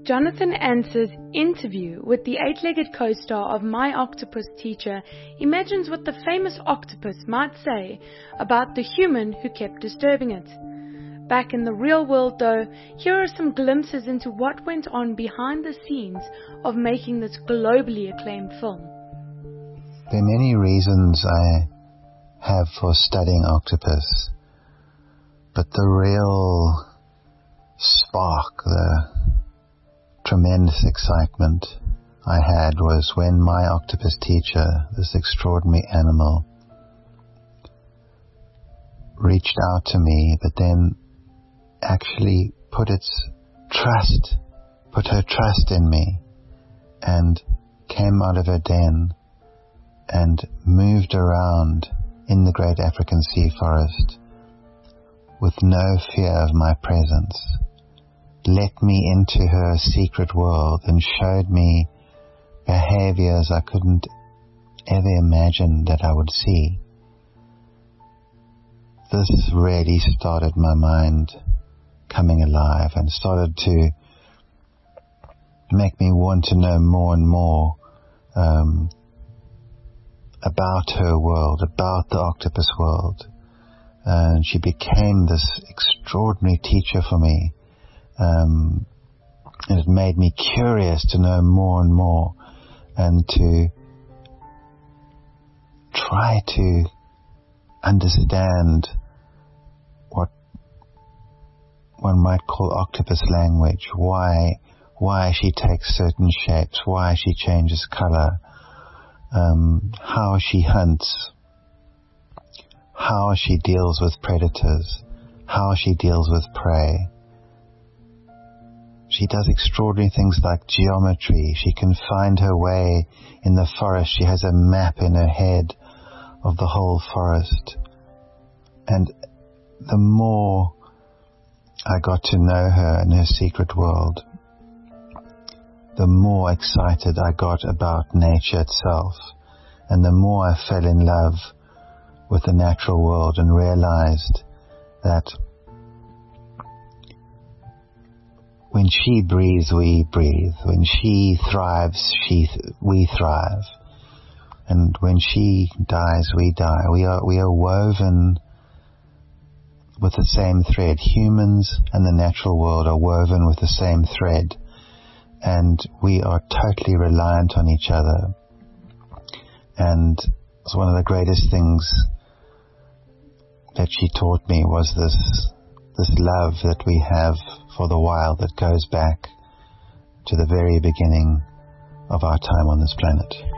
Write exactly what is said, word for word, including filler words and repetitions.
Jonathan Answer's interview with the eight-legged co-star of My Octopus Teacher imagines what the famous octopus might say about the human who kept disturbing it. Back in the real world, though, here are some glimpses into what went on behind the scenes of making this globally acclaimed film. There are many reasons I have for studying octopus, but the real spark, the tremendous excitement I had was when My Octopus Teacher, this extraordinary animal, reached out to me, but then actually put its trust, put her trust in me, and came out of her den and moved around in the great African sea forest with no fear of my presence, let me into her secret world and showed me behaviors I couldn't ever imagine that I would see. This really started my mind coming alive and started to make me want to know more and more um, about her world, about the octopus world. And she became this extraordinary teacher for me. Um, and it made me curious to know more and more and to try to understand what one might call octopus language, why why she takes certain shapes, why she changes color, um, how she hunts, how she deals with predators, how she deals with prey. She does extraordinary things like geometry. She can find her way in the forest. She has a map in her head of the whole forest. And the more I got to know her and her secret world, the more excited I got about nature itself, and the more I fell in love with the natural world and realized that when she breathes, we breathe. When she thrives, she th- we thrive. And when she dies, we die. We are we are woven with the same thread. Humans and the natural world are woven with the same thread, and we are totally reliant on each other. And it's one of the greatest things that she taught me was this this love that we have for the wild that goes back to the very beginning of our time on this planet.